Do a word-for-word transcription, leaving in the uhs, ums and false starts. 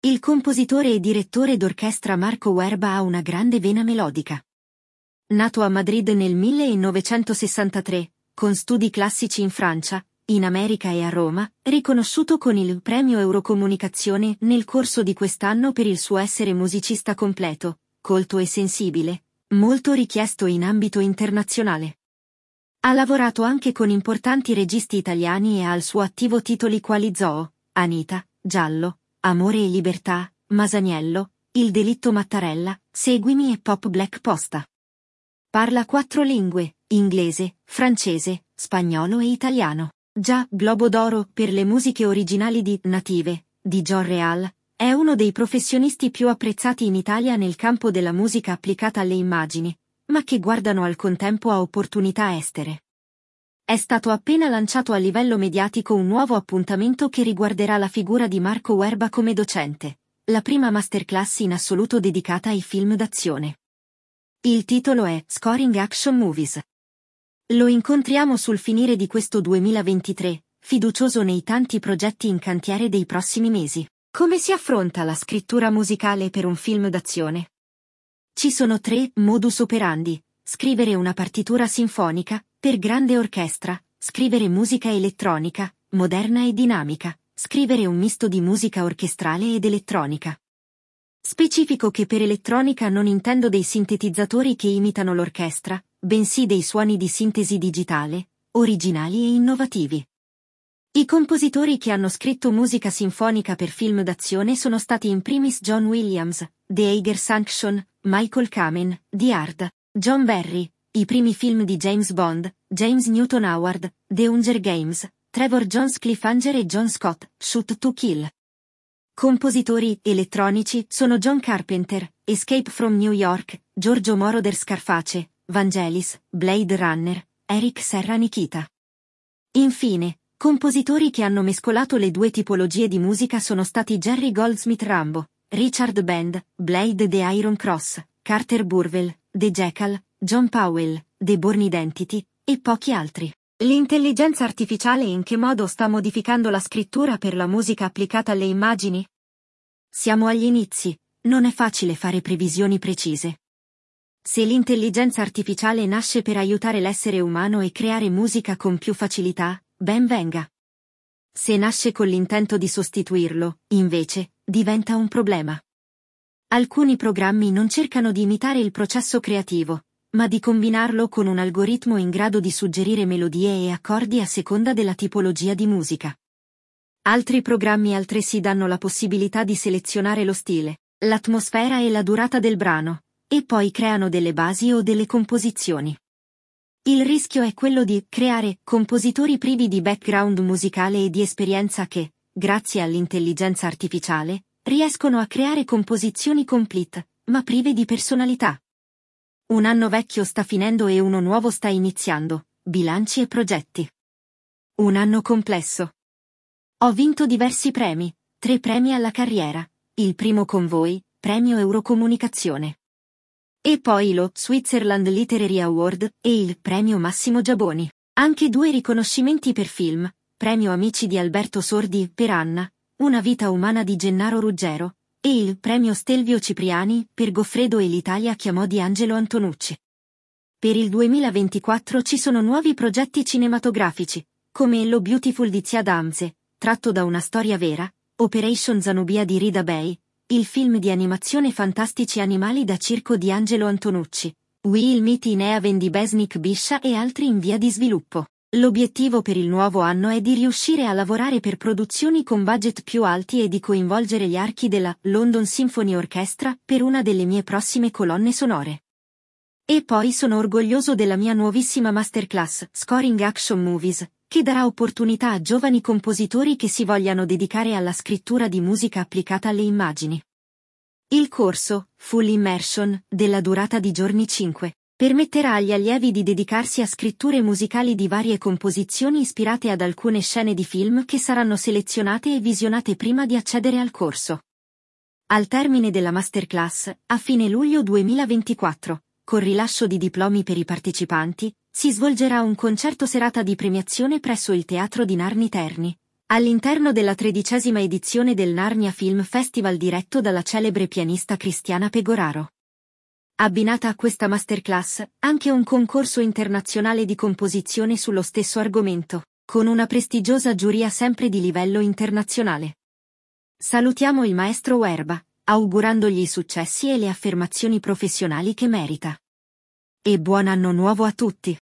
Il compositore e direttore d'orchestra Marco Werba ha una grande vena melodica. Nato a Madrid nel millenovecentosessantatré, con studi classici in Francia, in America e a Roma, riconosciuto con il Premio Eurocomunicazione nel corso di quest'anno per il suo essere musicista completo, colto e sensibile, molto richiesto in ambito internazionale. Ha lavorato anche con importanti registi italiani e ha al suo attivo titoli quali Zoo, Anita, Giallo, Amore e Libertà, Masaniello, Il delitto Mattarella, Seguimi e Pop Black Posta. Parla quattro lingue, inglese, francese, spagnolo e italiano. Già Globo d'Oro per le musiche originali di Native, di John Real, è uno dei professionisti più apprezzati in Italia nel campo della musica applicata alle immagini, ma che guardano al contempo a opportunità estere. È stato appena lanciato a livello mediatico un nuovo appuntamento che riguarderà la figura di Marco Werba come docente, la prima masterclass in assoluto dedicata ai film d'azione. Il titolo è Scoring Action Movies. Lo incontriamo sul finire di questo duemilaventitré, fiducioso nei tanti progetti in cantiere dei prossimi mesi. Come si affronta la scrittura musicale per un film d'azione? Ci sono tre modus operandi: scrivere una partitura sinfonica, per grande orchestra, scrivere musica elettronica, moderna e dinamica, scrivere un misto di musica orchestrale ed elettronica. Specifico che per elettronica non intendo dei sintetizzatori che imitano l'orchestra, bensì dei suoni di sintesi digitale, originali e innovativi. I compositori che hanno scritto musica sinfonica per film d'azione sono stati in primis John Williams, The Eiger Sanction, Michael Kamen, The Hard, John Barry, i primi film di James Bond, James Newton Howard, The Hunger Games, Trevor Jones Cliffhanger e John Scott, Shoot to Kill. Compositori elettronici sono John Carpenter, Escape from New York, Giorgio Moroder Scarface, Vangelis, Blade Runner, Eric Serra Nikita. Infine, compositori che hanno mescolato le due tipologie di musica sono stati Jerry Goldsmith Rambo, Richard Band, Blade The Iron Cross, Carter Burwell, The Jackal, John Powell, The Bourne Identity, e pochi altri. L'intelligenza artificiale in che modo sta modificando la scrittura per la musica applicata alle immagini? Siamo agli inizi, non è facile fare previsioni precise. Se l'intelligenza artificiale nasce per aiutare l'essere umano e creare musica con più facilità, ben venga. Se nasce con l'intento di sostituirlo, invece, diventa un problema. Alcuni programmi non cercano di imitare il processo creativo, ma di combinarlo con un algoritmo in grado di suggerire melodie e accordi a seconda della tipologia di musica. Altri programmi altresì danno la possibilità di selezionare lo stile, l'atmosfera e la durata del brano, e poi creano delle basi o delle composizioni. Il rischio è quello di creare compositori privi di background musicale e di esperienza che, grazie all'intelligenza artificiale, riescono a creare composizioni complete, ma prive di personalità. Un anno vecchio sta finendo e uno nuovo sta iniziando, bilanci e progetti. Un anno complesso. Ho vinto diversi premi, tre premi alla carriera, il primo con voi, Premio Eurocomunicazione. E poi lo Switzerland Literary Award e il Premio Massimo Giaboni. Anche due riconoscimenti per film, Premio Amici di Alberto Sordi per Anna, Una vita umana di Gennaro Ruggero, e il Premio Stelvio Cipriani per Goffredo e l'Italia chiamò di Angelo Antonucci. Per il duemilaventiquattro ci sono nuovi progetti cinematografici, come Lo Beautiful di Zia Damze, tratto da una storia vera, Operation Zanubia di Rida Bey, il film di animazione Fantastici Animali da Circo di Angelo Antonucci, Will Meet in Heaven di Besnik Biscia e altri in via di sviluppo. L'obiettivo per il nuovo anno è di riuscire a lavorare per produzioni con budget più alti e di coinvolgere gli archi della London Symphony Orchestra per una delle mie prossime colonne sonore. E poi sono orgoglioso della mia nuovissima masterclass Scoring Action Movies, che darà opportunità a giovani compositori che si vogliano dedicare alla scrittura di musica applicata alle immagini. Il corso, Full Immersion, della durata di giorni cinque, permetterà agli allievi di dedicarsi a scritture musicali di varie composizioni ispirate ad alcune scene di film che saranno selezionate e visionate prima di accedere al corso. Al termine della masterclass, a fine luglio duemilaventiquattro, col rilascio di diplomi per i partecipanti, si svolgerà un concerto serata di premiazione presso il Teatro di Narni Terni, All'interno della tredicesima edizione del Narnia Film Festival diretto dalla celebre pianista Cristiana Pegoraro. Abbinata a questa masterclass, anche un concorso internazionale di composizione sullo stesso argomento, con una prestigiosa giuria sempre di livello internazionale. Salutiamo il maestro Werba, augurandogli i successi e le affermazioni professionali che merita. E buon anno nuovo a tutti!